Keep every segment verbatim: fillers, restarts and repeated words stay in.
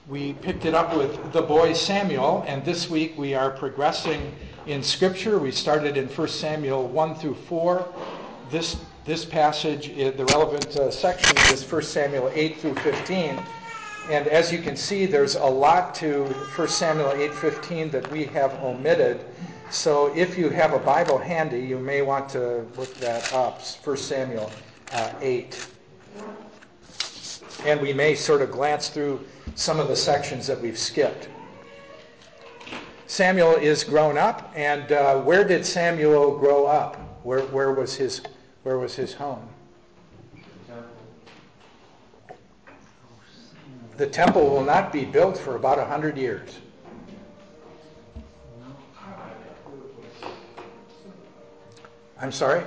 We picked it up with the boy Samuel, and this week we are progressing in Scripture. We started in First Samuel one through four. This this passage, the relevant uh, section is First Samuel eight through fifteen. And as you can see, there's a lot to First Samuel eight fifteen that we have omitted. So if you have a Bible handy, you may want to look that up, First Samuel uh, eight. And we may sort of glance through some of the sections that we've skipped. Samuel is grown up, and uh, where did Samuel grow up? Where where was his where was his home? The temple will not be built for about a hundred years. I'm sorry?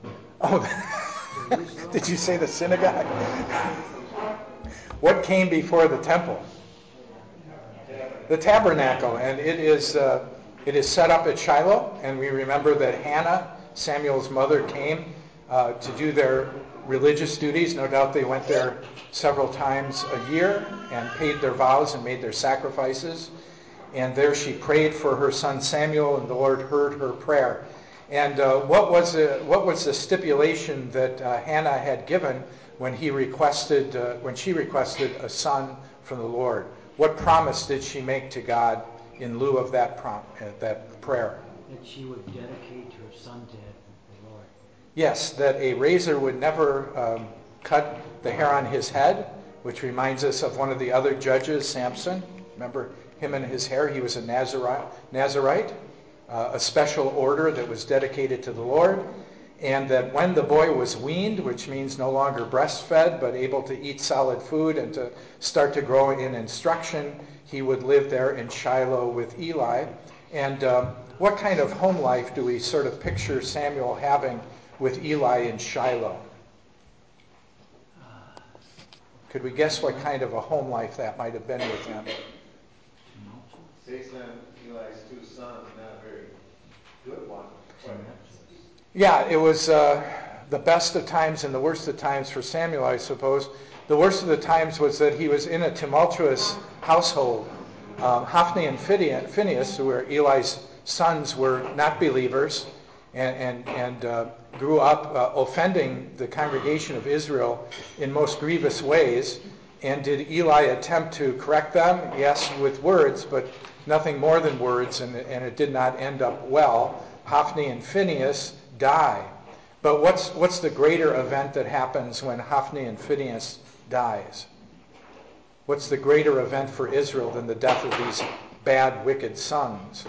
Oh, did you say the synagogue? What came before the temple? The tabernacle, and it is uh, it is set up at Shiloh, and we remember that Hannah, Samuel's mother, came uh, to do their religious duties. No doubt they went there several times a year and paid their vows and made their sacrifices. And there she prayed for her son Samuel, and the Lord heard her prayer. And uh, what was the, what was the stipulation that uh, Hannah had given when he requested uh, when she requested a son from the Lord? What promise did she make to God in lieu of that prom- uh, that prayer? That she would dedicate her son to the Lord. Yes, that a razor would never um, cut the hair on his head, which reminds us of one of the other judges, Samson. Remember him and his hair? He was a Nazarite, Nazarite uh, a special order that was dedicated to the Lord. And that when the boy was weaned, which means no longer breastfed, but able to eat solid food and to start to grow in instruction, he would live there in Shiloh with Eli. And um, what kind of home life do we sort of picture Samuel having with Eli in Shiloh? Could we guess what kind of a home life that might have been with him? Based on Eli's two sons, not a very good one. Yeah, it was uh, the best of times and the worst of times for Samuel, I suppose. The worst of the times was that he was in a tumultuous household. Um, Hophni and Phinehas, who were Eli's sons, were not believers and, and, and uh, grew up uh, offending the congregation of Israel in most grievous ways. And did Eli attempt to correct them? Yes, with words, but nothing more than words, and, and it did not end up well. Hophni and Phinehas die. But what's what's the greater event that happens when Hophni and Phinehas dies? What's the greater event for Israel than the death of these bad, wicked sons?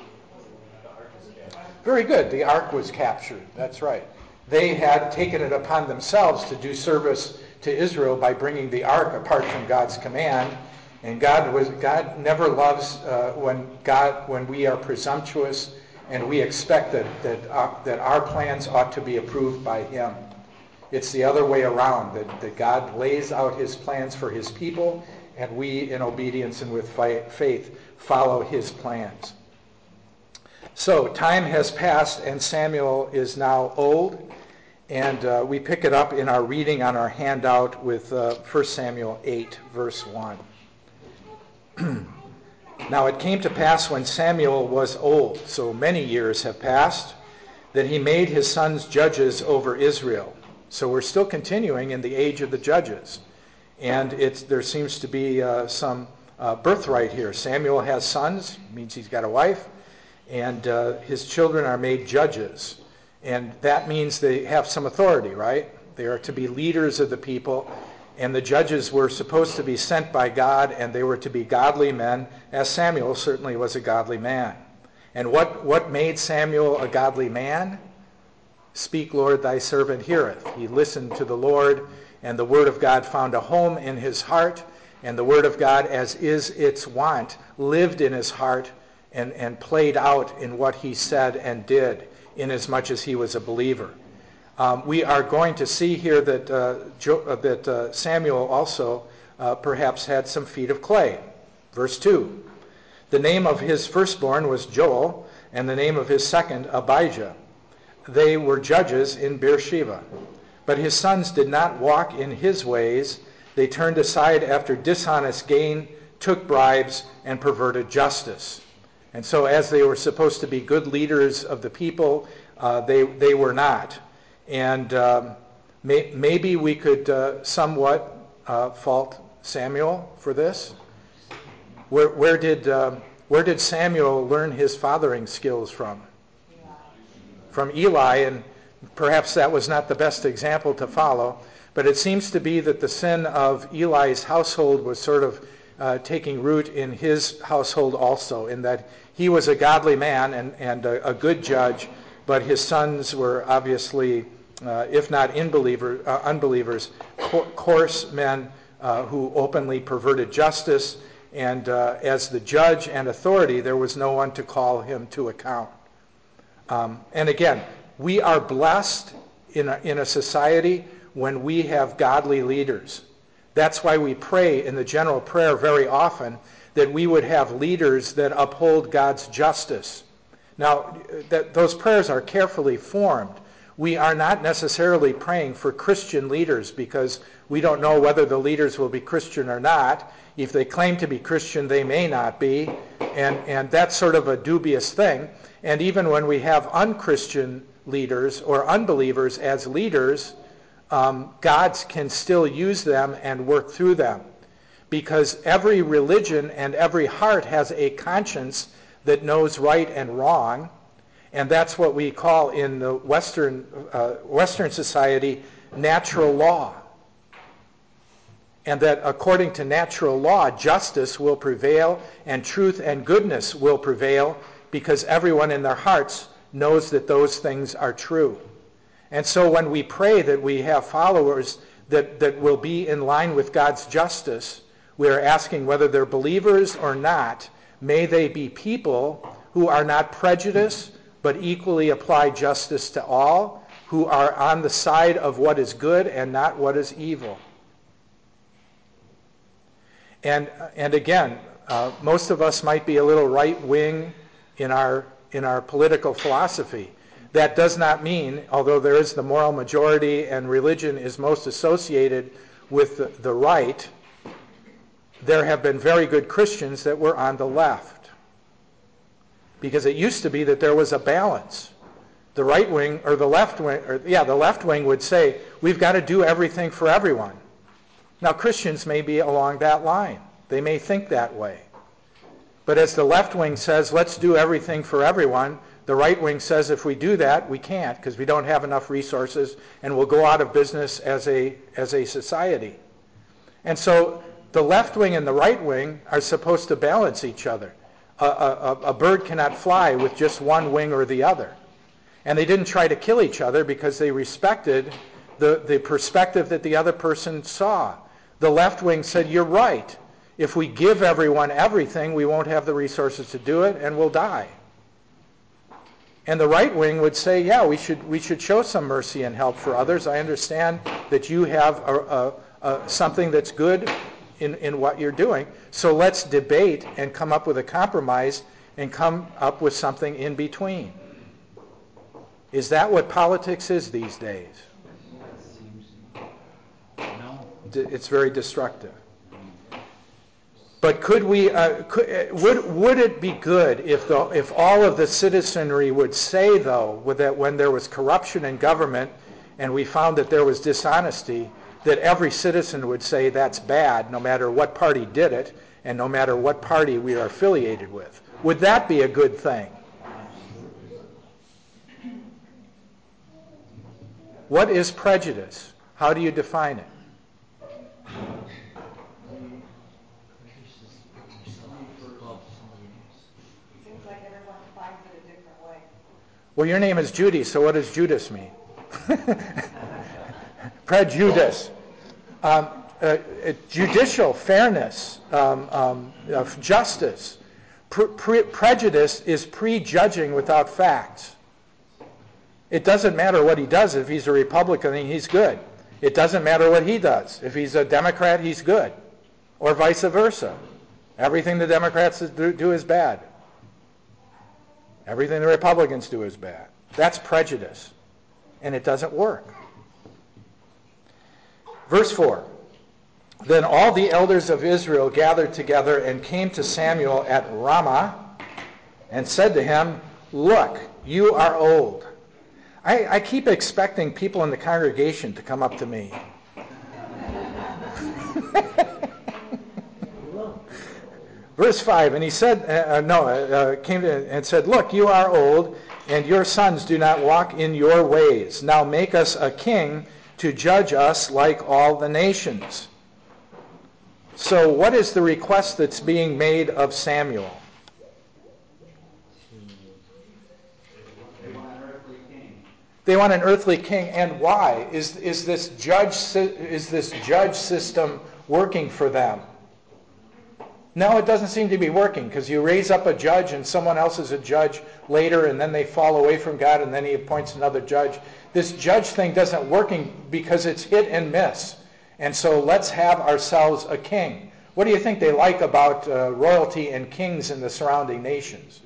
Very good. The ark was captured. That's right. They had taken it upon themselves to do service to Israel by bringing the ark apart from God's command. And God was God never loves uh, when God when we are presumptuous and we expect that that uh, that our plans ought to be approved by Him. It's the other way around, that, that God lays out His plans for His people, and we, in obedience and with faith, follow His plans. So time has passed, and Samuel is now old, and uh, we pick it up in our reading on our handout with uh, First Samuel eight, verse one. Now it came to pass when Samuel was old, so many years have passed, that he made his sons judges over Israel. So we're still continuing in the age of the judges. And it's there seems to be uh, some uh, birthright here. Samuel has sons, means he's got a wife, and uh, his children are made judges. And that means they have some authority, right? They are to be leaders of the people. And the judges were supposed to be sent by God, and they were to be godly men, as Samuel certainly was a godly man. And what, what made Samuel a godly man? Speak, Lord, thy servant heareth. He listened to the Lord, and the word of God found a home in his heart, and the word of God, as is its wont, lived in his heart and, and played out in what he said and did, inasmuch as he was a believer. Um, we are going to see here that uh, jo- uh, that uh, Samuel also uh, perhaps had some feet of clay. Verse two. The name of his firstborn was Joel, and the name of his second Abijah. They were judges in Beersheba. But his sons did not walk in his ways. They turned aside after dishonest gain took bribes, and perverted justice. And so as they were supposed to be good leaders of the people, uh, they, they were not. And um, may, maybe we could uh, somewhat uh, fault Samuel for this. Where, where, did, uh, where did Samuel learn his fathering skills from? From Eli, and perhaps that was not the best example to follow. But it seems to be that the sin of Eli's household was sort of uh, taking root in his household also, in that he was a godly man and, and a, a good judge, but his sons were obviously, uh, if not unbeliever, uh, unbelievers, co- coarse men uh, who openly perverted justice, and uh, as the judge and authority, there was no one to call him to account. Um, and again, we are blessed in a, in a society when we have godly leaders. That's why we pray in the general prayer very often that we would have leaders that uphold God's justice. Now, that those prayers are carefully formed. We are not necessarily praying for Christian leaders because we don't know whether the leaders will be Christian or not. If they claim to be Christian, they may not be. And, and that's sort of a dubious thing. And even when we have unchristian leaders or unbelievers as leaders, um, God can still use them and work through them. Because every religion and every heart has a conscience that knows right and wrong. And that's what we call in the Western, uh, Western society natural law. And that according to natural law, justice will prevail and truth and goodness will prevail because everyone in their hearts knows that those things are true. And so when we pray that we have followers that, that will be in line with God's justice, we are asking whether they're believers or not, may they be people who are not prejudiced, but equally apply justice to all, who are on the side of what is good and not what is evil. And, and again, uh, most of us might be a little right-wing in our, in our political philosophy. That does not mean, although there is the moral majority and religion is most associated with the, the right, there have been very good Christians that were on the left. Because it used to be that there was a balance. The right wing, or the left wing, or yeah, the left wing would say, we've got to do everything for everyone. Now, Christians may be along that line. They may think that way. But as the left wing says, let's do everything for everyone, the right wing says if we do that, we can't because we don't have enough resources and we'll go out of business as a, as a society. And so the left wing and the right wing are supposed to balance each other. A, a, a bird cannot fly with just one wing or the other. And they didn't try to kill each other because they respected the, the perspective that the other person saw. The left wing said, you're right. If we give everyone everything, we won't have the resources to do it and we'll die. And the right wing would say, yeah, we should we should show some mercy and help for others. I understand that you have a, a, a, something that's good in, in what you're doing. So let's debate and come up with a compromise and come up with something in between. Is that what politics is these days? No. It's very destructive. But could we? Uh, could, uh, would would it be good if the if all of the citizenry would say, though, with that when there was corruption in government, and we found that there was dishonesty, that every citizen would say that's bad, no matter what party did it, and no matter what party we are affiliated with? Would that be a good thing? What is prejudice? How do you define it? Seems like everyone defines it a different way. Well, your name is Judy, so what does Judas mean? Prejudice. Um, uh, uh, judicial fairness, um, um, of justice. Pre- pre- prejudice is prejudging without facts. It doesn't matter what he does. If he's a Republican, he's good. It doesn't matter what he does. If he's a Democrat, he's good. Or vice versa. Everything the Democrats do is bad. Everything the Republicans do is bad. That's prejudice. And it doesn't work. Verse four. Then all the elders of Israel gathered together and came to Samuel at Ramah and said to him, "Look, you are old." I, I keep expecting people in the congregation to come up to me. Verse five, and he said, uh, no, uh, came to, and said, "Look, you are old, and your sons do not walk in your ways. Now make us a king to judge us like all the nations." So what is the request that's being made of Samuel? They want an earthly king. They want an earthly king, and why? Is, is this judge is this judge system working for them? No, it doesn't seem to be working, because you raise up a judge and someone else is a judge later, and then they fall away from God, and then he appoints another judge. This judge thing doesn't working because it's hit and miss. And so let's have ourselves a king. What do you think they like about uh, royalty and kings in the surrounding nations?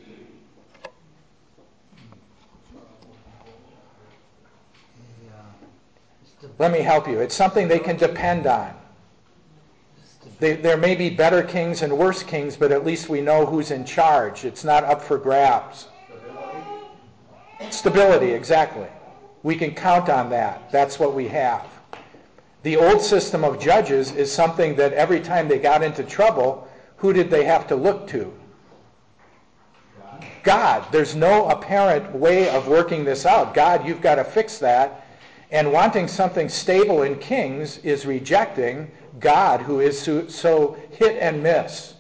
Let me help you. It's something they can depend on. They, there may be better kings and worse kings, but at least we know who's in charge. It's not up for grabs. Stability. Stability, exactly. We can count on that. That's what we have. The old system of judges is something that every time they got into trouble, who did they have to look to? God. God. There's no apparent way of working this out. God, you've got to fix that. And wanting something stable in kings is rejecting God, who is so, so hit and miss.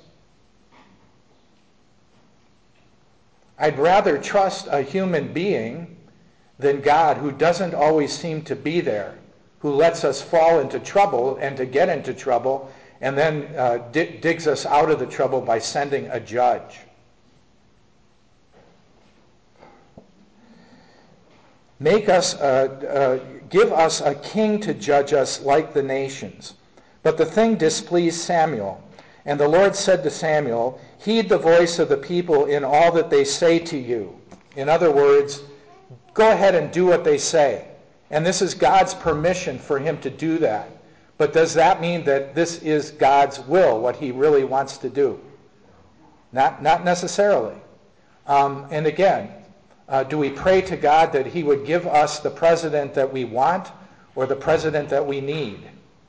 I'd rather trust a human being than God, who doesn't always seem to be there, who lets us fall into trouble and to get into trouble, and then uh, di- digs us out of the trouble by sending a judge. Make us, uh, uh, give us a king to judge us like the nations. But the thing displeased Samuel. And the Lord said to Samuel, "Heed the voice of the people in all that they say to you." In other words, go ahead and do what they say. And this is God's permission for him to do that. But does that mean that this is God's will, what he really wants to do? Not, not necessarily. Um, and again, Uh, do we pray to God that he would give us the president that we want or the president that we need?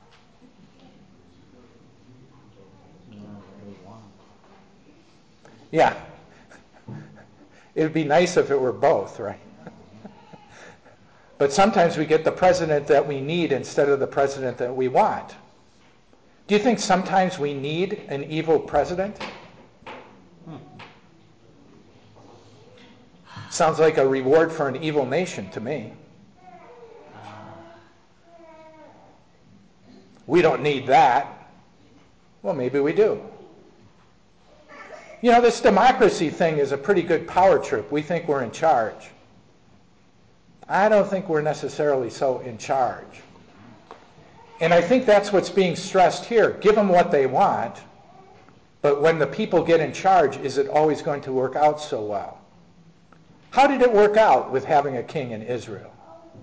Yeah. It would be nice if it were both, right? But sometimes we get the president that we need instead of the president that we want. Do you think sometimes we need an evil president? Sounds like a reward for an evil nation to me. We don't need that. Well, maybe we do. You know, this democracy thing is a pretty good power trip. We think we're in charge. I don't think we're necessarily so in charge. And I think that's what's being stressed here. Give them what they want, but when the people get in charge, is it always going to work out so well? How did it work out with having a king in Israel?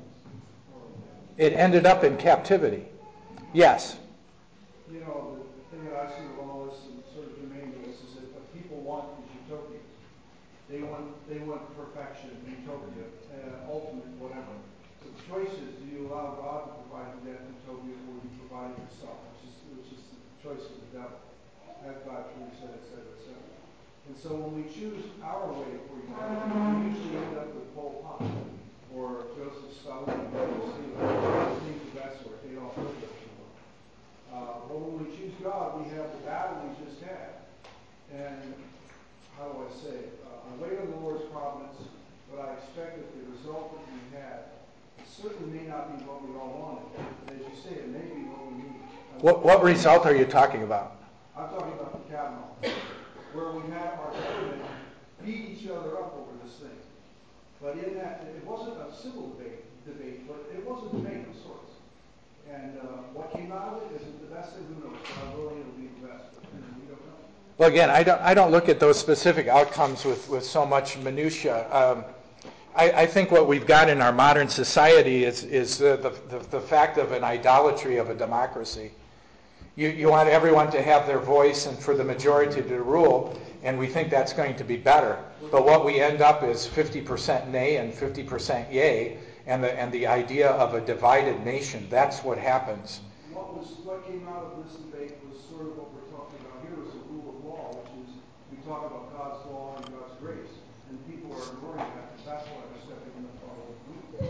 It ended up in captivity. Yes? You know, the, the thing that I see with all this and sort of germane to this is that what people want is utopia. They want they want perfection, utopia, uh, ultimate, whatever. So the choice is, do you allow God to provide you that utopia, or do you provide it yourself, which is, which is the choice of the devil. As God truly said, et cetera, et cetera. And so when we choose our way for utopia, we usually end up with Pol Pot or Joseph Stalin or things of that sort, Adolf Hitler, if you will. Uh, but when we choose God, we have the battle we just had. And how do I say it? Uh, I wait on the Lord's providence, but I expect that the result that we had certainly may not be what we all wanted. But as you say, it may be what we need. What, what result are you talking about? I'm talking about the Kavanaugh, where we had our government beat each other up over this thing. But in that, it wasn't a civil debate, debate, but it was a debate of sorts. And uh, what came out of it, is it the best thing? Who knows? God willing, it'll be the best. But we don't know. Well, again, I don't, I don't look at those specific outcomes with, with so much minutia. Um, I, I think what we've got in our modern society is, is the, the, the fact of an idolatry of a democracy. You, you want everyone to have their voice and for the majority to rule, and we think that's going to be better. But what we end up is fifty percent nay and fifty percent yay, and the, and the idea of a divided nation. That's what happens. What was what came out of this debate was sort of what we're talking about here was a rule of law, which is we talk about God's law and God's grace, and people are ignoring that, and that's why they're stepping in the follow.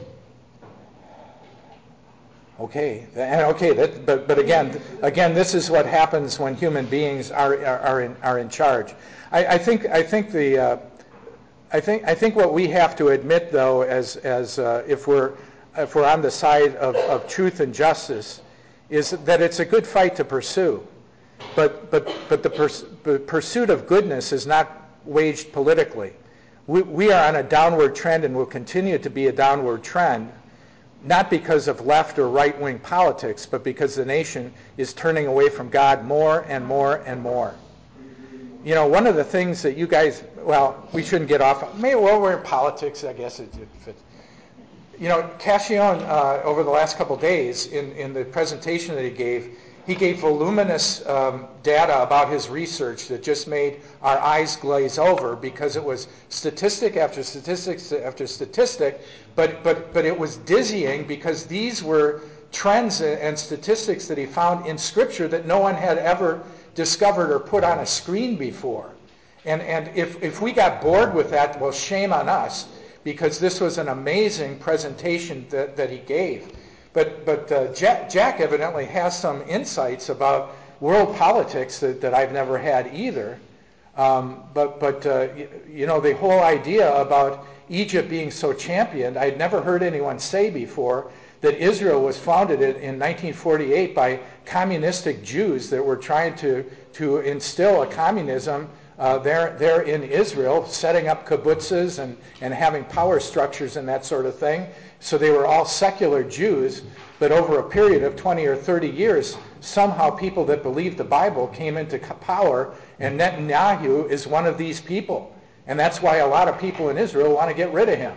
Okay, and okay, that, but but again, again, this is what happens when human beings are are, are in are in charge. I, I think I think the uh, I think I think what we have to admit, though, as as uh, if we're if we're on the side of, of truth and justice, is that it's a good fight to pursue, but but but the, pers- the pursuit of goodness is not waged politically. We we are on a downward trend and will continue to be a downward trend. Not because of left or right-wing politics, but because the nation is turning away from God more and more and more. You know, one of the things that you guys, well, we shouldn't get off, maybe well, we're in politics, I guess it, it fits. You know, Cashion, uh, over the last couple days, in, in the presentation that he gave, he gave voluminous um, data about his research that just made our eyes glaze over because it was statistic after statistic after statistic, but but but it was dizzying because these were trends and statistics that he found in Scripture that no one had ever discovered or put on a screen before. And and if, if we got bored with that, well, shame on us, because this was an amazing presentation that, that he gave. But but uh, Jack, Jack evidently has some insights about world politics that, that I've never had either. Um, but but uh, you, you know, the whole idea about Egypt being so championed, I'd never heard anyone say before that Israel was founded in, in nineteen forty-eight by communistic Jews that were trying to, to instill a communism uh, there, there in Israel, setting up kibbutzes and, and having power structures and that sort of thing. So they were all secular Jews, but over a period of twenty or thirty years, somehow people that believed the Bible came into power, and Netanyahu is one of these people. And that's why a lot of people in Israel want to get rid of him.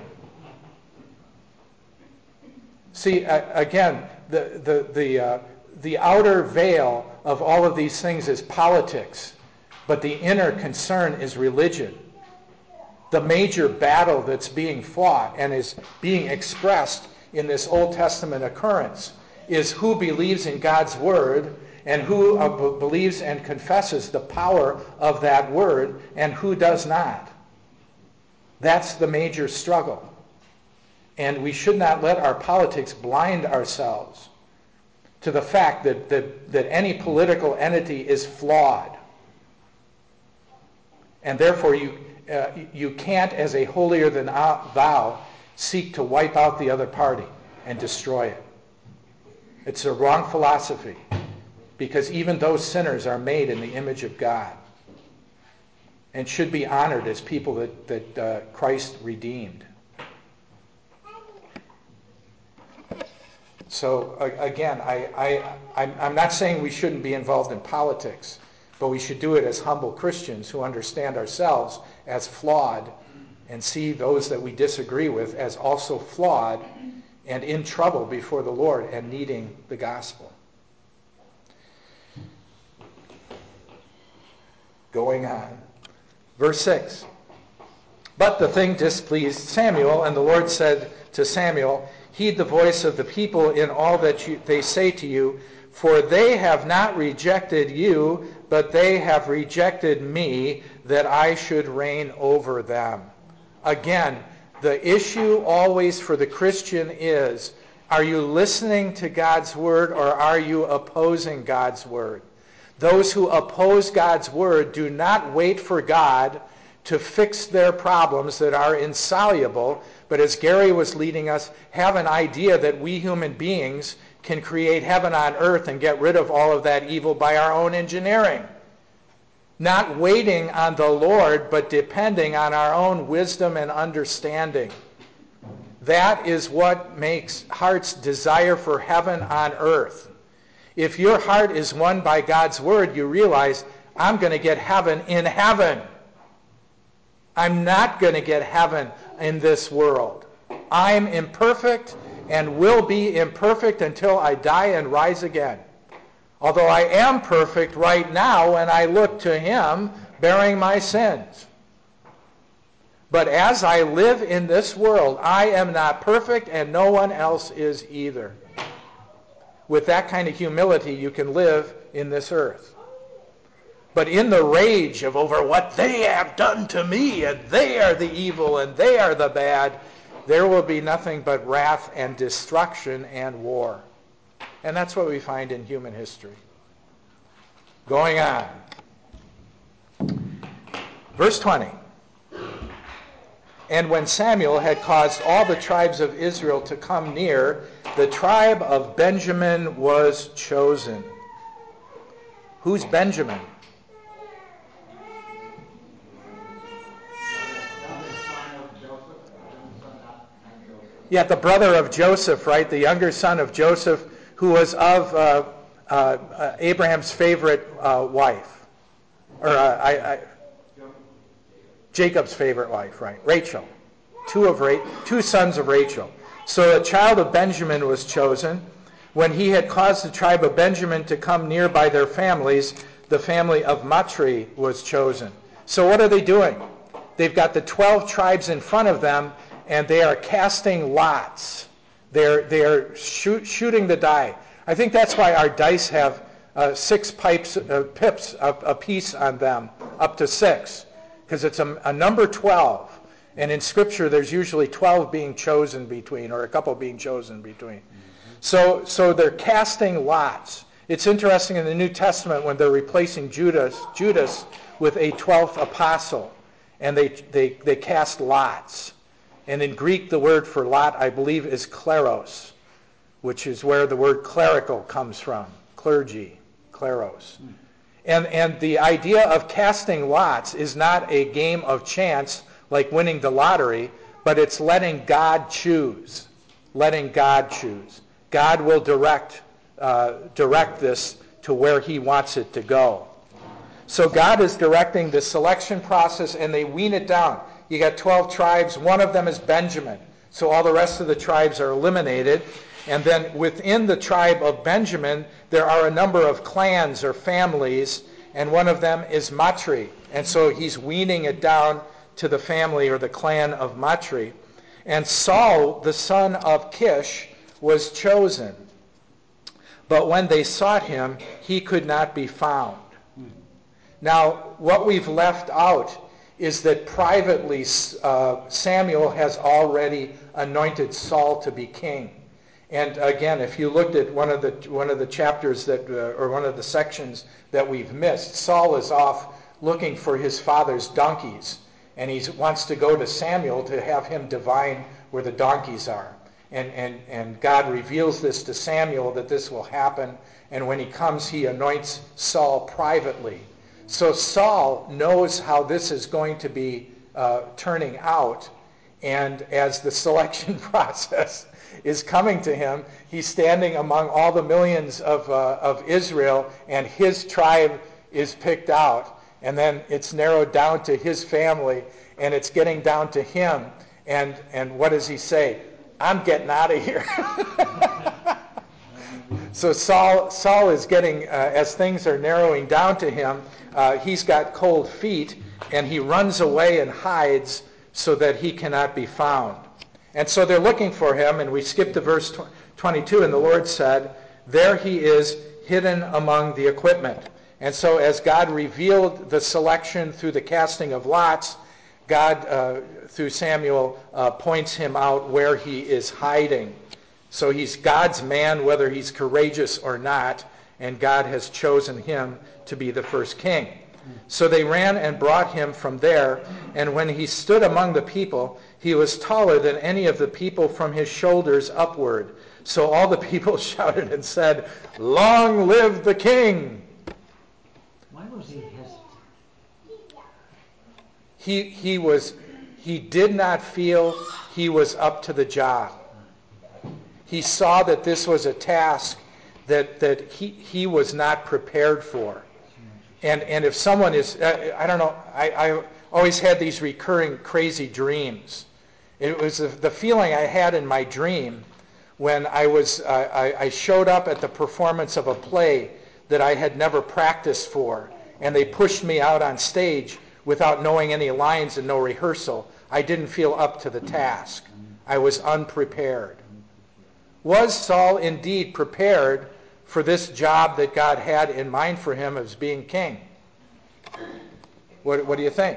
See, uh, again, the, the, the, uh, the outer veil of all of these things is politics, but the inner concern is religion. The major battle that's being fought and is being expressed in this Old Testament occurrence is who believes in God's word and who uh, b- believes and confesses the power of that word and who does not. That's the major struggle. And we should not let our politics blind ourselves to the fact that, that, that any political entity is flawed. And therefore you uh, you can't, as a holier-than-thou, seek to wipe out the other party and destroy it. It's a wrong philosophy, because even those sinners are made in the image of God and should be honored as people that, that uh, Christ redeemed. So uh, again, I, I, I'm, I'm not saying we shouldn't be involved in politics, but we should do it as humble Christians who understand ourselves as flawed and see those that we disagree with as also flawed and in trouble before the Lord and needing the gospel. Going on. Verse six. But the thing displeased Samuel, and the Lord said to Samuel, heed the voice of the people in all that you, they say to you, for they have not rejected you, but they have rejected me, that I should reign over them. Again, the issue always for the Christian is, are you listening to God's word or are you opposing God's word? Those who oppose God's word do not wait for God to fix their problems that are insoluble, but as Gary was leading us, have an idea that we human beings can create heaven on earth and get rid of all of that evil by our own engineering. Not waiting on the Lord, but depending on our own wisdom and understanding. That is what makes heart's desire for heaven on earth. If your heart is won by God's word, you realize, I'm going to get heaven in heaven. I'm not going to get heaven in this world. I'm imperfect and will be imperfect until I die and rise again. Although I am perfect right now when I look to him bearing my sins. But as I live in this world, I am not perfect and no one else is either. With that kind of humility, you can live in this earth. But in the rage of over what they have done to me, and they are the evil and they are the bad, there will be nothing but wrath and destruction and war. And that's what we find in human history. Going on. Verse twenty. And when Samuel had caused all the tribes of Israel to come near, the tribe of Benjamin was chosen. Who's Benjamin? Yeah, the brother of Joseph, right? The younger son of Joseph, who was of uh, uh, uh, Abraham's favorite uh, wife. Or uh, I, I, Jacob's favorite wife, right? Rachel. Two of Ra- two sons of Rachel. So a child of Benjamin was chosen. When he had caused the tribe of Benjamin to come near by their families, the family of Matri was chosen. So what are they doing? They've got the twelve tribes in front of them, and they are casting lots. They're, they're shoot, shooting the die. I think that's why our dice have uh, six pipes, uh, pips a, a piece on them, up to six, because it's a, a number twelve. And in Scripture, there's usually twelve being chosen between, or a couple being chosen between. Mm-hmm. So, so they're casting lots. It's interesting in the New Testament when they're replacing Judas, Judas with a twelfth apostle, and they, they, they cast lots. And in Greek, the word for lot, I believe, is kleros, which is where the word clerical comes from. Clergy, kleros. Mm. And, and the idea of casting lots is not a game of chance like winning the lottery, but it's letting God choose. Letting God choose. God will direct, uh, direct this to where he wants it to go. So God is directing the selection process, and they wean it down. You got twelve tribes. One of them is Benjamin. So all the rest of the tribes are eliminated. And then within the tribe of Benjamin, there are a number of clans or families, and one of them is Matri. And so he's weaning it down to the family or the clan of Matri. And Saul, the son of Kish, was chosen. But when they sought him, he could not be found. Now, what we've left out is that privately uh, Samuel has already anointed Saul to be king. And again, if you looked at one of the one of the chapters that, uh, or one of the sections that we've missed, Saul is off looking for his father's donkeys, and he wants to go to Samuel to have him divine where the donkeys are. And, and, and God reveals this to Samuel that this will happen, and when he comes, he anoints Saul privately. So Saul knows how this is going to be uh, turning out, and as the selection process is coming to him, he's standing among all the millions of, uh, of Israel, and his tribe is picked out. And then it's narrowed down to his family, and it's getting down to him. And, and what does he say? I'm getting out of here. So Saul, Saul is getting, uh, as things are narrowing down to him, uh, he's got cold feet, and he runs away and hides so that he cannot be found. And so they're looking for him, and we skip to verse twenty-two, and the Lord said, there he is hidden among the equipment. And so as God revealed the selection through the casting of lots, God, uh, through Samuel, uh, points him out where he is hiding. So he's God's man, whether he's courageous or not, and God has chosen him to be the first king. So they ran and brought him from there, and when he stood among the people, he was taller than any of the people from his shoulders upward. So all the people shouted and said, long live the king! Why was he hesitant? He, he, was, he did not feel he was up to the job. He saw that this was a task that, that he, he was not prepared for. And and if someone is, uh, I don't know, I, I always had these recurring crazy dreams. It was the feeling I had in my dream when I was, uh, I, I showed up at the performance of a play that I had never practiced for, and they pushed me out on stage without knowing any lines and no rehearsal. I didn't feel up to the task. I was unprepared. Was Saul indeed prepared for this job that God had in mind for him as being king? What, what do you think?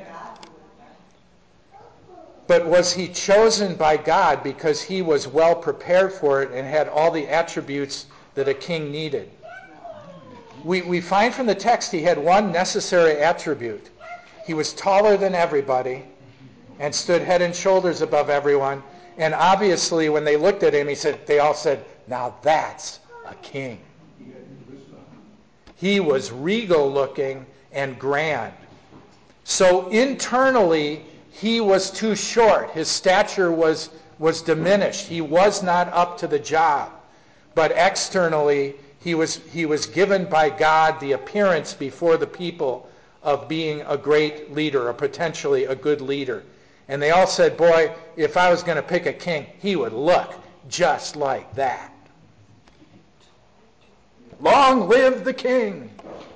But was he chosen by God because he was well prepared for it and had all the attributes that a king needed? We, we find from the text he had one necessary attribute. He was taller than everybody and stood head and shoulders above everyone. And obviously when they looked at him, he said, they all said, now that's a king. He was regal looking and grand. So internally, he was too short. His stature was, was diminished. He was not up to the job. But externally, he was, he was given by God the appearance before the people of being a great leader, or potentially a good leader. And they all said, boy, if I was going to pick a king, he would look just like that. Long live the king!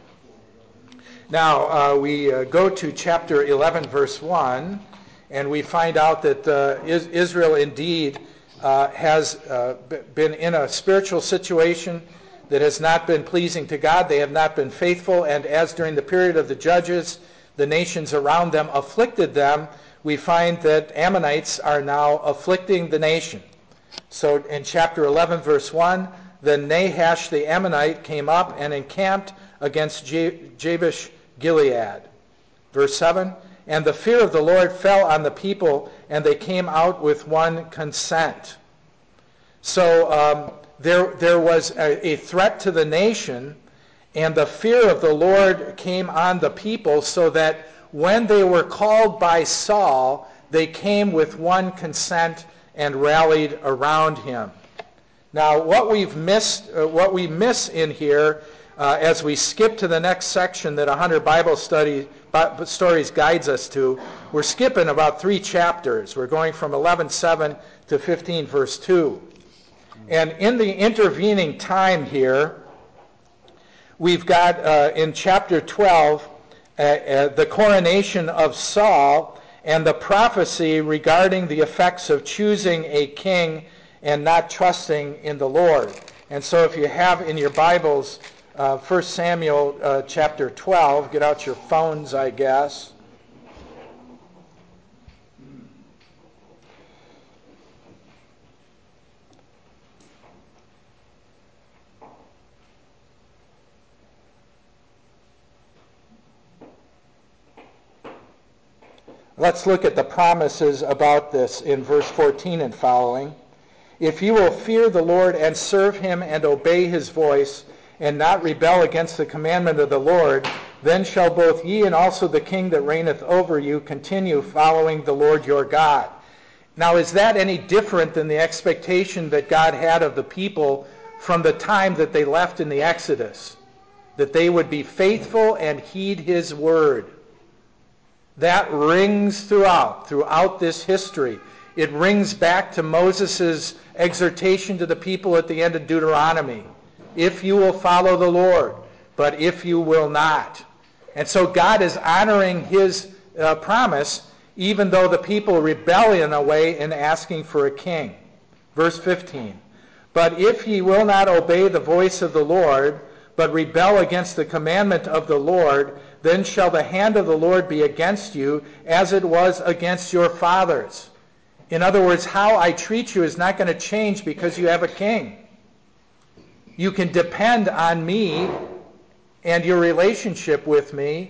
Now, uh, we uh, go to chapter eleven, verse one, and we find out that uh, Israel indeed uh, has uh, been in a spiritual situation that has not been pleasing to God. They have not been faithful, and as during the period of the judges, the nations around them afflicted them, we find that Ammonites are now afflicting the nation. So in chapter eleven, verse one, then Nahash the Ammonite came up and encamped against Jabesh Gilead. Verse seven, and the fear of the Lord fell on the people, and they came out with one consent. So um, there, there was a, a threat to the nation, and the fear of the Lord came on the people, so that when they were called by Saul, they came with one consent and rallied around him. Now, what we've missed, uh, what we miss in here, uh, as we skip to the next section that one hundred Bible study, Bi- Stories guides us to, we're skipping about three chapters. We're going from eleven seven to fifteen, verse two. And in the intervening time here, we've got uh, in chapter twelve, uh, uh, the coronation of Saul and the prophecy regarding the effects of choosing a king and not trusting in the Lord. And so if you have in your Bibles uh, First Samuel uh, chapter twelve, get out your phones, I guess. Let's look at the promises about this in verse fourteen and following. If you will fear the Lord and serve him and obey his voice, and not rebel against the commandment of the Lord, then shall both ye and also the king that reigneth over you continue following the Lord your God. Now, is that any different than the expectation that God had of the people from the time that they left in the Exodus? That they would be faithful and heed his word. That rings throughout, throughout this history. It rings back to Moses' exhortation to the people at the end of Deuteronomy. If you will follow the Lord, but if you will not. And so God is honoring his uh, promise, even though the people rebel in a way in asking for a king. Verse fifteen. But if ye will not obey the voice of the Lord, but rebel against the commandment of the Lord, then shall the hand of the Lord be against you, as it was against your fathers. In other words, how I treat you is not going to change because you have a king. You can depend on me and your relationship with me.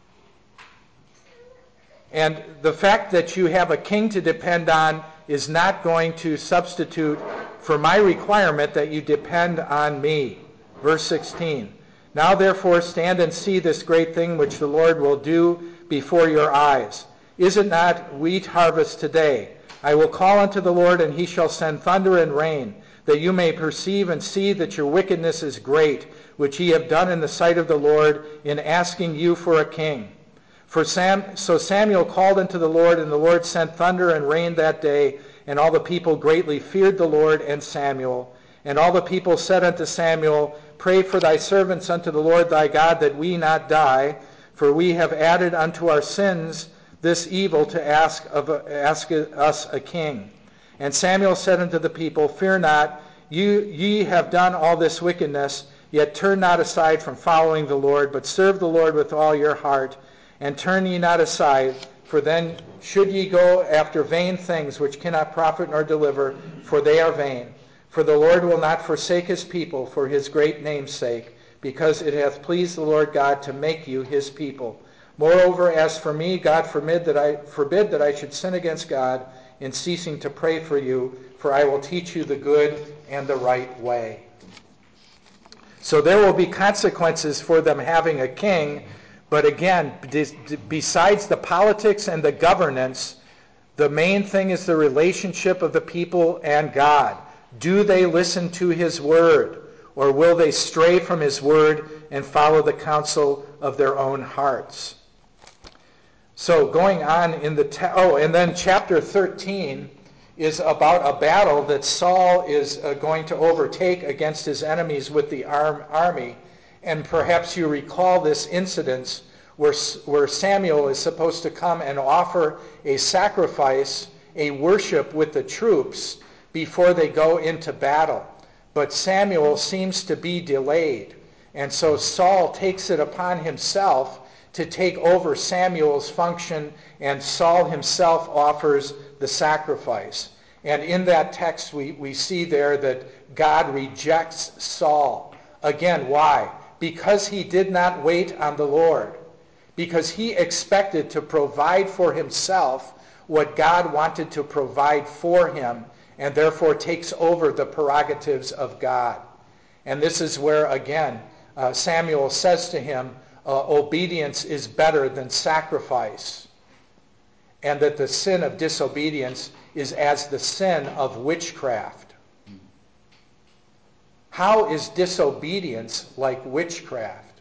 And the fact that you have a king to depend on is not going to substitute for my requirement that you depend on me. Verse sixteen. Now therefore stand and see this great thing which the Lord will do before your eyes. Is it not wheat harvest today? I will call unto the Lord, and he shall send thunder and rain, that you may perceive and see that your wickedness is great, which ye have done in the sight of the Lord, in asking you for a king. For Sam, so Samuel called unto the Lord, and the Lord sent thunder and rain that day, and all the people greatly feared the Lord and Samuel. And all the people said unto Samuel, pray for thy servants unto the Lord thy God, that we not die, for we have added unto our sins this evil to ask of a, ask us a king. And Samuel said unto the people, Fear not, you, ye have done all this wickedness, yet turn not aside from following the Lord, but serve the Lord with all your heart, and turn ye not aside, for then should ye go after vain things which cannot profit nor deliver, for they are vain. For the Lord will not forsake his people for his great name's sake, because it hath pleased the Lord God to make you his people. Moreover, as for me, God forbid that I forbid that I should sin against God in ceasing to pray for you, for I will teach you the good and the right way. So there will be consequences for them having a king, but again, besides the politics and the governance, the main thing is the relationship of the people and God. Do they listen to his word, or will they stray from his word and follow the counsel of their own hearts? So going on in the te- oh, and then chapter thirteen is about a battle that Saul is uh, going to overtake against his enemies with the arm, army. And perhaps you recall this incident where, where Samuel is supposed to come and offer a sacrifice, a worship with the troops before they go into battle. But Samuel seems to be delayed. And so Saul takes it upon himself to take over Samuel's function, and Saul himself offers the sacrifice. And in that text, we, we see there that God rejects Saul. Again, why? Because he did not wait on the Lord. Because he expected to provide for himself what God wanted to provide for him, and therefore takes over the prerogatives of God. And this is where, again, uh, Samuel says to him, uh, obedience is better than sacrifice, and that the sin of disobedience is as the sin of witchcraft. How is disobedience like witchcraft?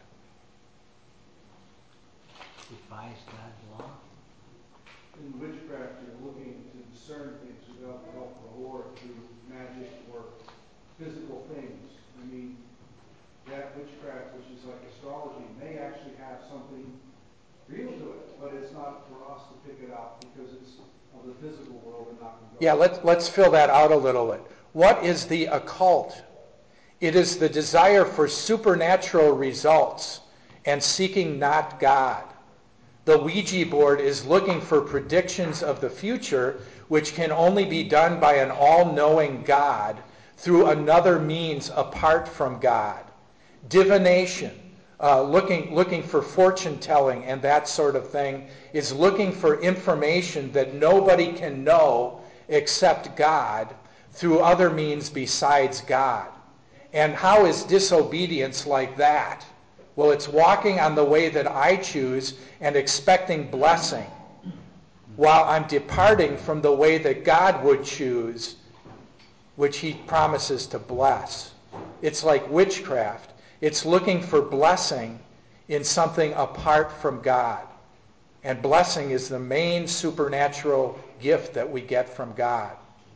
Defies God's law. In witchcraft, you're looking to discern things without the help of the Lord through magic or physical things. I mean, that witchcraft, which is like astrology, may actually have something real to it, but it's not for us to pick it out because it's of the physical world and not from God. Yeah, let's, let's fill that out a little bit. What is the occult? It is the desire for supernatural results and seeking not God. The Ouija board is looking for predictions of the future, which can only be done by an all-knowing God through another means apart from God. Divination, uh, looking, looking for fortune-telling and that sort of thing, is looking for information that nobody can know except God through other means besides God. And how is disobedience like that? Well, it's walking on the way that I choose and expecting blessing, while I'm departing from the way that God would choose, which he promises to bless. It's like witchcraft. It's looking for blessing in something apart from God. And blessing is the main supernatural gift that we get from God.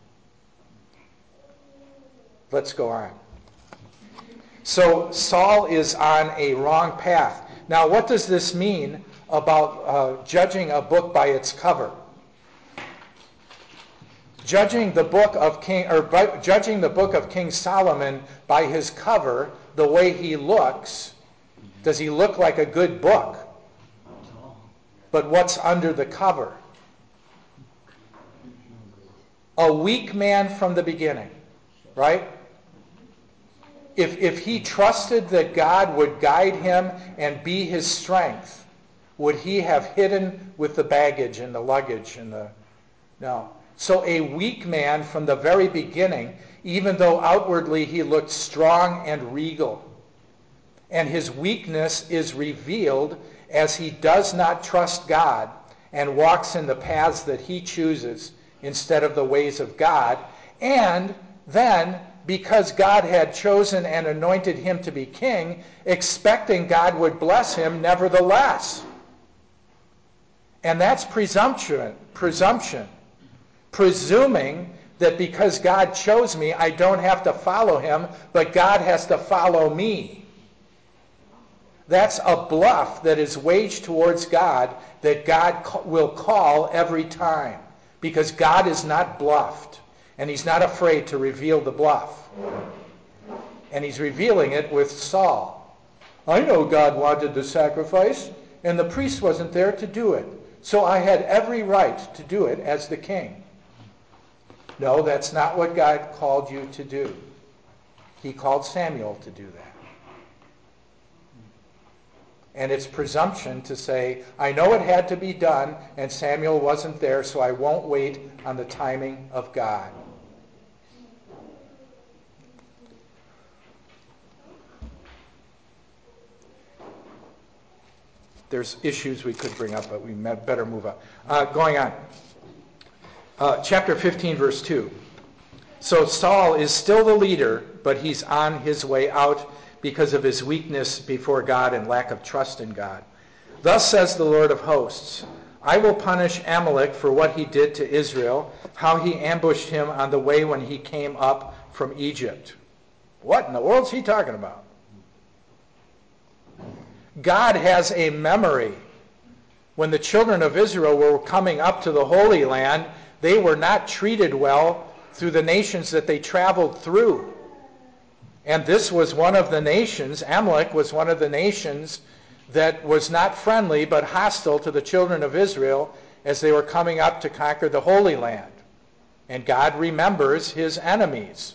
Let's go on. So Saul is on a wrong path. Now, what does this mean about uh, judging a book by its cover? Judging the book of King, or by, judging the book of King Solomon by his cover, the way he looks, does he look like a good book? But what's under the cover? A weak man from the beginning, right? If, if he trusted that God would guide him and be his strength, would he have hidden with the baggage and the luggage and the... No. So a weak man from the very beginning, even though outwardly he looked strong and regal. And his weakness is revealed as he does not trust God and walks in the paths that he chooses instead of the ways of God. And then, because God had chosen and anointed him to be king, expecting God would bless him nevertheless. And that's presumption, presumption, presuming that because God chose me, I don't have to follow him, but God has to follow me. That's a bluff that is waged towards God that God will call every time, because God is not bluffed, and he's not afraid to reveal the bluff. And he's revealing it with Saul. I know God wanted the sacrifice, and the priest wasn't there to do it, so I had every right to do it as the king. No, that's not what God called you to do. He called Samuel to do that. And it's presumption to say, I know it had to be done, and Samuel wasn't there, so I won't wait on the timing of God. There's issues we could bring up, but we better move on. Uh, going on. Uh, chapter fifteen, verse two. So Saul is still the leader, but he's on his way out because of his weakness before God and lack of trust in God. Thus says the Lord of hosts, I will punish Amalek for what he did to Israel, how he ambushed him on the way when he came up from Egypt. What in the world is he talking about? God has a memory. When the children of Israel were coming up to the Holy Land, they were not treated well through the nations that they traveled through. And this was one of the nations, Amalek was one of the nations that was not friendly but hostile to the children of Israel as they were coming up to conquer the Holy Land. And God remembers his enemies.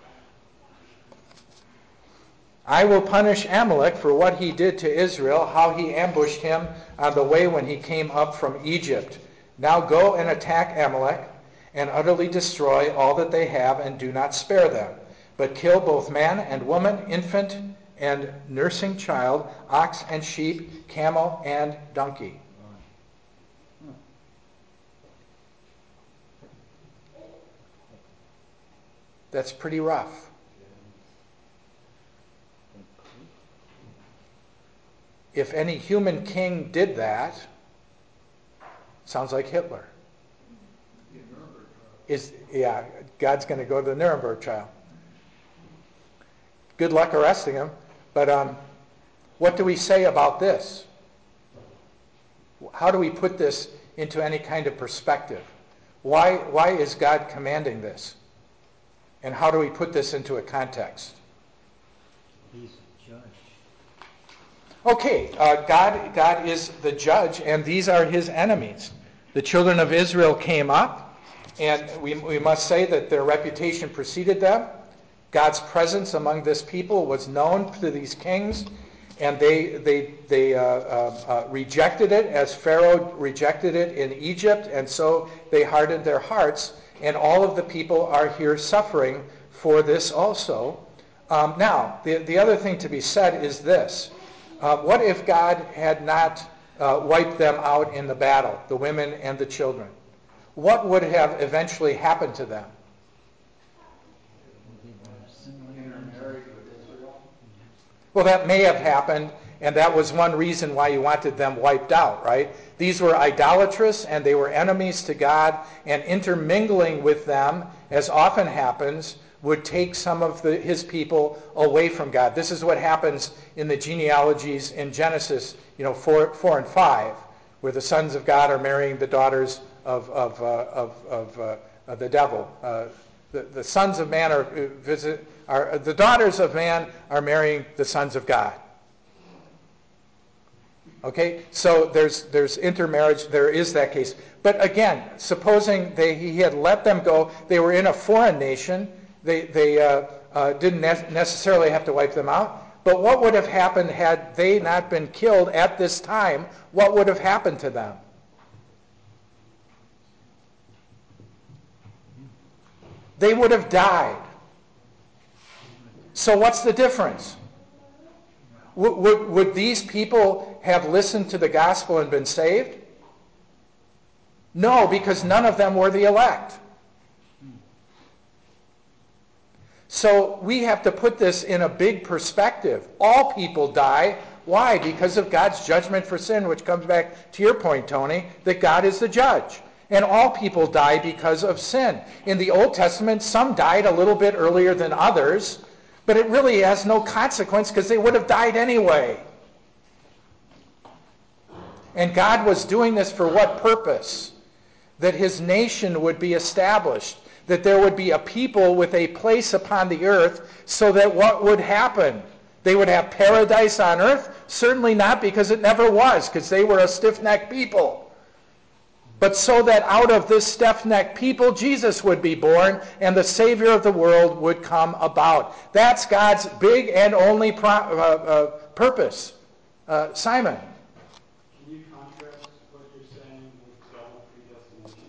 I will punish Amalek for what he did to Israel, how he ambushed him on the way when he came up from Egypt. Now go and attack Amalek and utterly destroy all that they have and do not spare them, but kill both man and woman, infant and nursing child, ox and sheep, camel and donkey. That's pretty rough. If any human king did that, sounds like Hitler. Is yeah, God's going to go to the Nuremberg trial. Good luck arresting him. But um, what do we say about this? How do we put this into any kind of perspective? Why, why is God commanding this? And how do we put this into a context? He's a judge. Okay, uh, God, God is the judge, and these are his enemies. The children of Israel came up, and we, we must say that their reputation preceded them. God's presence among this people was known to these kings, and they they they uh, uh, uh, rejected it as Pharaoh rejected it in Egypt, and so they hardened their hearts, and all of the people are here suffering for this also. Um, now, the, the other thing to be said is this. Uh, what if God had not uh, wiped them out in the battle, the women and the children? What would have eventually happened to them? Intermarried with Israel. Well, that may have happened, and that was one reason why he wanted them wiped out, right? These were idolatrous, and they were enemies to God, and intermingling with them, as often happens, would take some of the, his people away from God. This is what happens in the genealogies in Genesis, you know, four, four and five, where the sons of God are marrying the daughters of of uh, of, of, uh, of the devil. Uh, the, the sons of man are visit are the daughters of man are marrying the sons of God. Okay, so there's there's intermarriage. There is that case. But again, supposing they he had let them go, they were in a foreign nation. They they uh, uh, didn't ne- necessarily have to wipe them out. But what would have happened had they not been killed at this time? What would have happened to them? They would have died. So what's the difference? Would, would, would these people have listened to the gospel and been saved? No, because none of them were the elect. So we have to put this in a big perspective. All people die. Why? Because of God's judgment for sin, which comes back to your point, Tony, that God is the judge. And all people die because of sin. In the Old Testament, some died a little bit earlier than others, but it really has no consequence because they would have died anyway. And God was doing this for what purpose? That his nation would be established, that there would be a people with a place upon the earth, so that what would happen? They would have paradise on earth? Certainly not, because it never was, because they were a stiff-necked people. But so that out of this stiff-necked people, Jesus would be born, and the Savior of the world would come about. That's God's big and only pro- uh, uh, purpose. Uh, Simon? Can you contrast what you're saying with double predestination?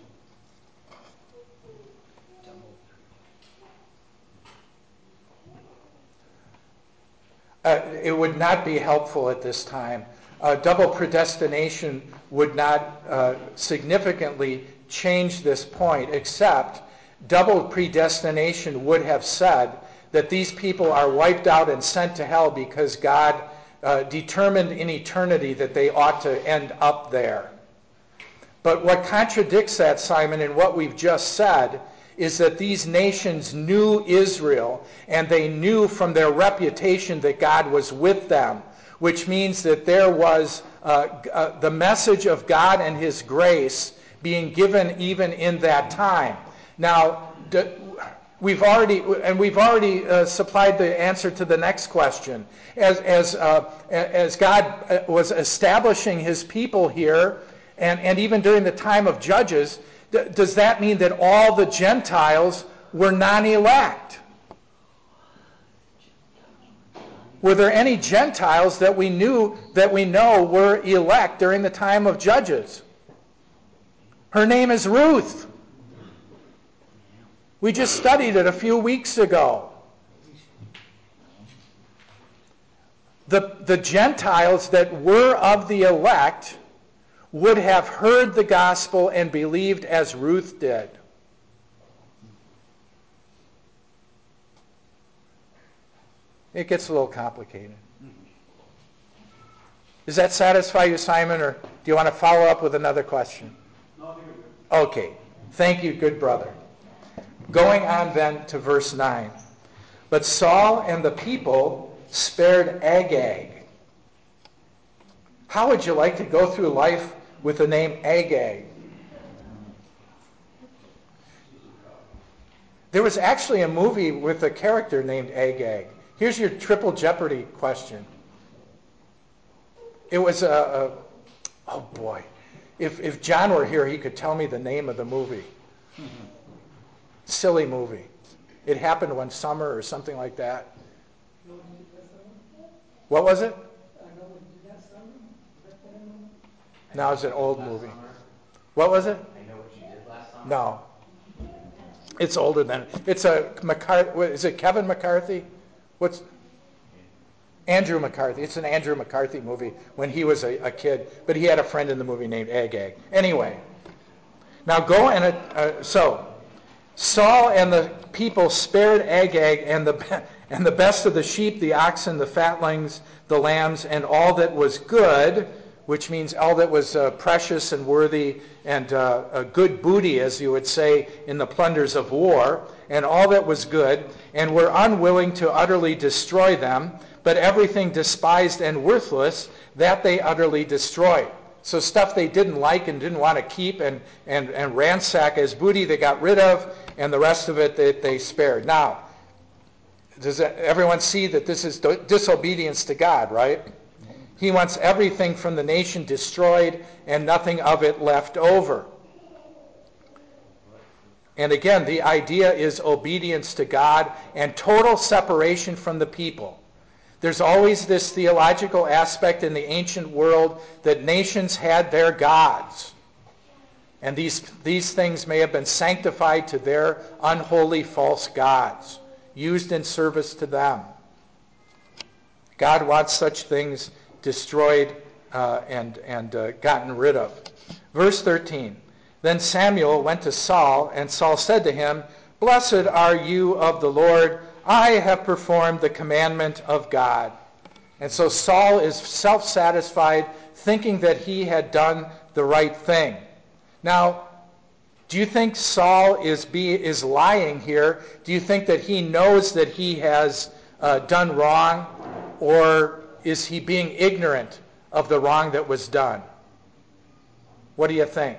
Uh, it would not be helpful at this time. Uh, double predestination would not uh, significantly change this point, except double predestination would have said that these people are wiped out and sent to hell because God uh, determined in eternity that they ought to end up there. But what contradicts that, Simon, in what we've just said, is that these nations knew Israel, and they knew from their reputation that God was with them, which means that there was uh, uh, the message of God and his grace being given even in that time. Now, d- we've already, and we've already uh, supplied the answer to the next question. As, as, uh, as God was establishing his people here, and, and even during the time of Judges, d- does that mean that all the Gentiles were non-elect? Were there any Gentiles that we knew, that we know were elect during the time of Judges? Her name is Ruth. We just studied it a few weeks ago. The, the Gentiles that were of the elect would have heard the gospel and believed as Ruth did. It gets a little complicated. Does that satisfy you, Simon, or do you want to follow up with another question? No, I think we're good. Okay. Thank you, good brother. Going on then to verse nine. But Saul and the people spared Agag. How would you like to go through life with the name Agag? There was actually a movie with a character named Agag. Here's your triple jeopardy question. It was a, a oh boy. If if John were here, he could tell me the name of the movie. Silly movie. It happened one summer or something like that. What was it? No, it's an old movie. What was it? I know what you did last summer. No. It's older than it's a McCarthy. Is it Kevin McCarthy? What's Andrew McCarthy? It's an Andrew McCarthy movie when he was a, a kid, but he had a friend in the movie named Agag. Anyway, now go and uh, so Saul and the people spared Agag and the and the best of the sheep, the oxen, the fatlings, the lambs, and all that was good, which means all that was uh, precious and worthy and uh, a good booty, as you would say, in the plunders of war, and all that was good, and were unwilling to utterly destroy them, but everything despised and worthless, that they utterly destroyed. So stuff they didn't like and didn't want to keep and, and, and ransack as booty, they got rid of, and the rest of it they, they spared. Now, does everyone see that this is disobedience to God, right? He wants everything from the nation destroyed and nothing of it left over. And again, the idea is obedience to God and total separation from the people. There's always this theological aspect in the ancient world that nations had their gods. And these, these things may have been sanctified to their unholy false gods, used in service to them. God wants such things destroyed uh, and, and uh, gotten rid of. Verse thirteen. Then Samuel went to Saul, and Saul said to him, Blessed are you of the Lord. I have performed the commandment of God. And so Saul is self-satisfied, thinking that he had done the right thing. Now, Do you think Saul is be, is lying here? Do you think that he knows that he has uh, done wrong, or is he being ignorant of the wrong that was done? What do you think?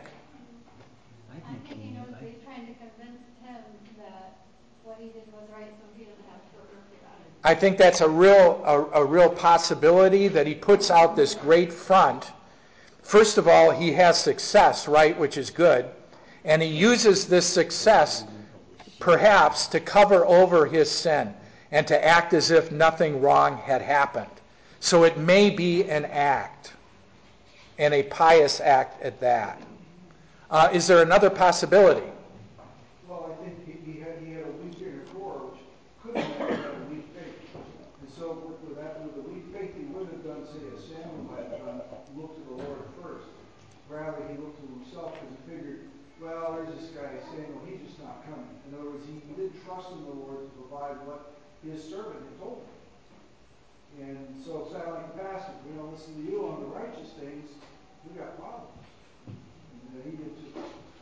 I think he knows he's trying to convince him that what he did was right, so he doesn't have to feel guilty about it. I think that's a real a, a real possibility, that he puts out this great front. First of all, he has success, right, which is good. And he uses this success perhaps to cover over his sin and to act as if nothing wrong had happened. So it may be an act, and a pious act at that. Uh, is there another possibility? Well, I think he, he had he had a weak inner core, which could have had a weak faith. And so with, with that, with the weak faith, he wouldn't have done, say, as Samuel might have done, look to the Lord first. Rather, he looked to himself because he figured, well, there's this guy Samuel, he's just not coming. In other words, he, he didn't trust in the Lord to provide what his servant had told him. And so it's not like the pastor, we don't listen to you on the righteous things, we got problems. And he did too.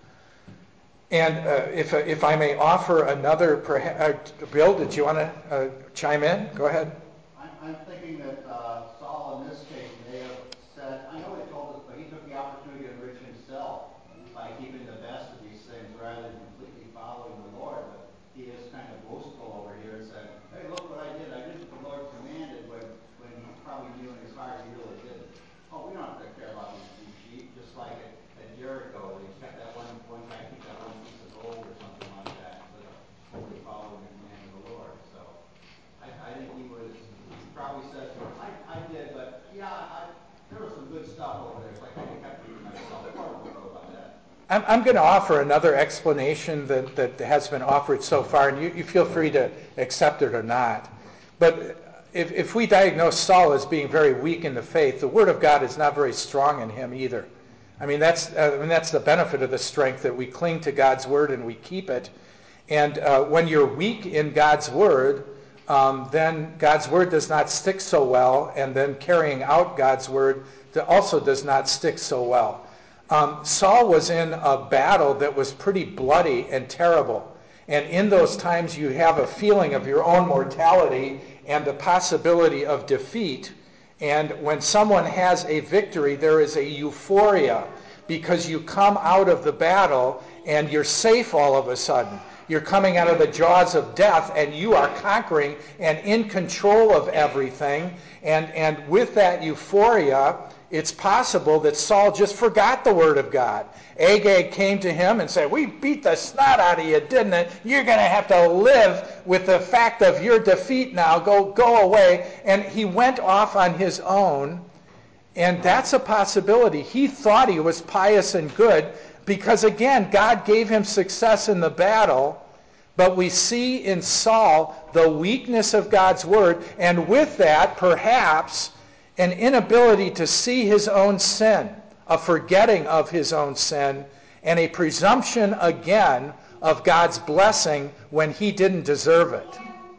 And uh, if if I may offer another, perhaps, uh, Bill, did you want to uh, chime in? Go ahead. I'm, I'm thinking that uh, Saul in this case may have said, I know he told us, but he took the opportunity to enrich himself by keeping the best of these things rather than completely following the Lord. But he is kind of boastful over here and said, hey, look what I did. I did what the Lord commanded, when, when he probably knew in his heart he really didn't. Oh, we don't have to care about these, these sheep, just like at, at Jericho. They kept that one, one guy keep that one piece of gold or something like that instead of totally following the command of the Lord. So I, I think he was, he probably said, I, I did, but yeah, I, there was some good stuff over there. It's like I kept it to myself. I don't know about that. I'm, I'm going to offer another explanation that, that has been offered so far, and you, you feel free to accept it or not. But if, if we diagnose Saul as being very weak in the faith, the Word of God is not very strong in him either. I mean, that's I mean that's the benefit of the strength, that we cling to God's Word and we keep it. And uh, when you're weak in God's Word, um, then God's Word does not stick so well, and then carrying out God's Word also does not stick so well. Um, Saul was in a battle that was pretty bloody and terrible. And in those times you have a feeling of your own mortality and the possibility of defeat. And when someone has a victory, there is a euphoria because you come out of the battle and you're safe all of a sudden. You're coming out of the jaws of death and you are conquering and in control of everything. And, and with that euphoria, it's possible that Saul just forgot the Word of God. Agag came to him and said, we beat the snot out of you, didn't it? You're going to have to live with the fact of your defeat now. Go, go away. And he went off on his own. And that's a possibility. He thought he was pious and good because, again, God gave him success in the battle. But we see in Saul the weakness of God's Word. And with that, perhaps, an inability to see his own sin, a forgetting of his own sin, and a presumption again of God's blessing when he didn't deserve it.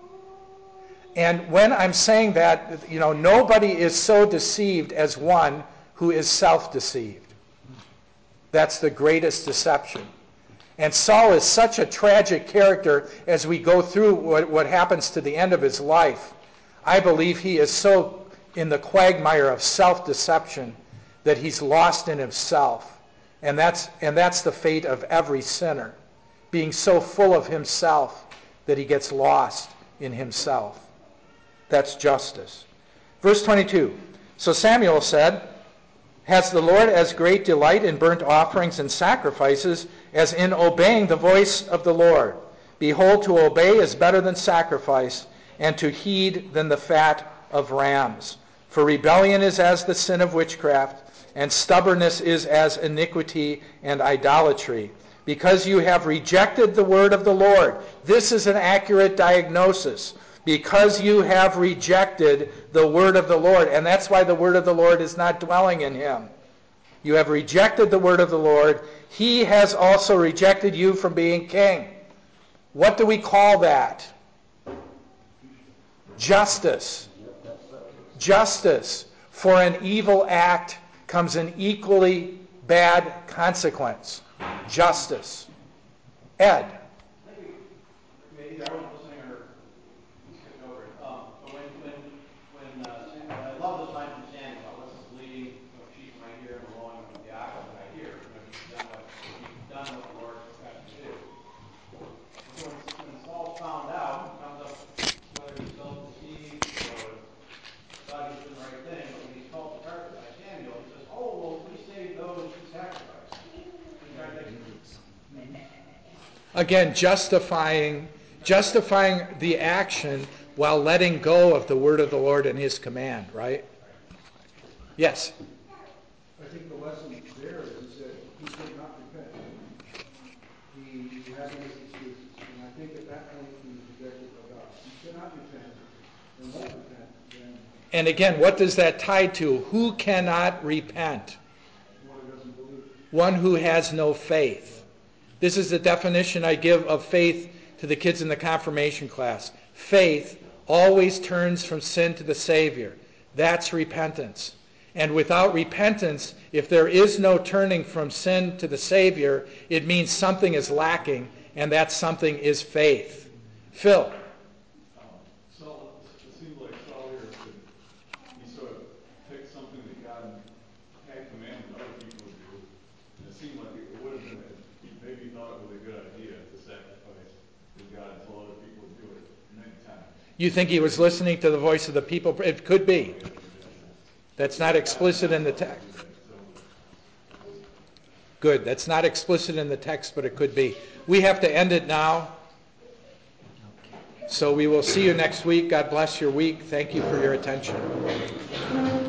And when I'm saying that, you know, nobody is so deceived as one who is self-deceived. That's the greatest deception. And Saul is such a tragic character as we go through what, what happens to the end of his life. I believe he is so in the quagmire of self-deception that he's lost in himself. And that's and that's the fate of every sinner, being so full of himself that he gets lost in himself. That's justice. Verse twenty-two, so Samuel said, has the Lord as great delight in burnt offerings and sacrifices as in obeying the voice of the Lord? Behold, to obey is better than sacrifice, and to heed than the fat of rams. For rebellion is as the sin of witchcraft, and stubbornness is as iniquity and idolatry. Because you have rejected the word of the Lord. This is an accurate diagnosis. Because you have rejected the word of the Lord. And that's why the word of the Lord is not dwelling in him. You have rejected the word of the Lord. He has also rejected you from being king. What do we call that? Justice. Justice. For an evil act comes an equally bad consequence. Justice. Ed. Maybe, maybe I wasn't listening or skipping over it. Um, but when, when, when, uh, Sam, I love this line from Samuel, what's this bleating of sheep in my ear and the lowing of the ox that I hear? You know, he's done what, he's done what the Lord asked him to do. And so when, when Saul's found out, he comes up, whether he's felt deceived or thought he was doing the right thing, but when he's called to carpet by Samuel, he says, oh, well, we saved those who sacrificed. He's trying to Again, justifying justifying the action while letting go of the word of the Lord and his command, right? Yes? I think the lesson there is, is that he did not repent. He, he had his excuses. And I think at that point he was rejected by God. He cannot repent and won't repent, then And again, what does that tie to? Who cannot repent? one who doesn't believe. One who has no faith. This is the definition I give of faith to the kids in the confirmation class. Faith always turns from sin to the Savior. That's repentance. And without repentance, if there is no turning from sin to the Savior, it means something is lacking, and that something is faith. Phil. Saul, it seems like Saul here could, he sort of picked something that God had commanded other people to do, and it seemed like it would have been, a, he maybe thought it was a good idea to sacrifice to God and told other people to do it many times. You think he was listening to the voice of the people? It could be. That's not explicit in the text. Good. That's not explicit in the text, but it could be. We have to end it now. So we will see you next week. God bless your week. Thank you for your attention.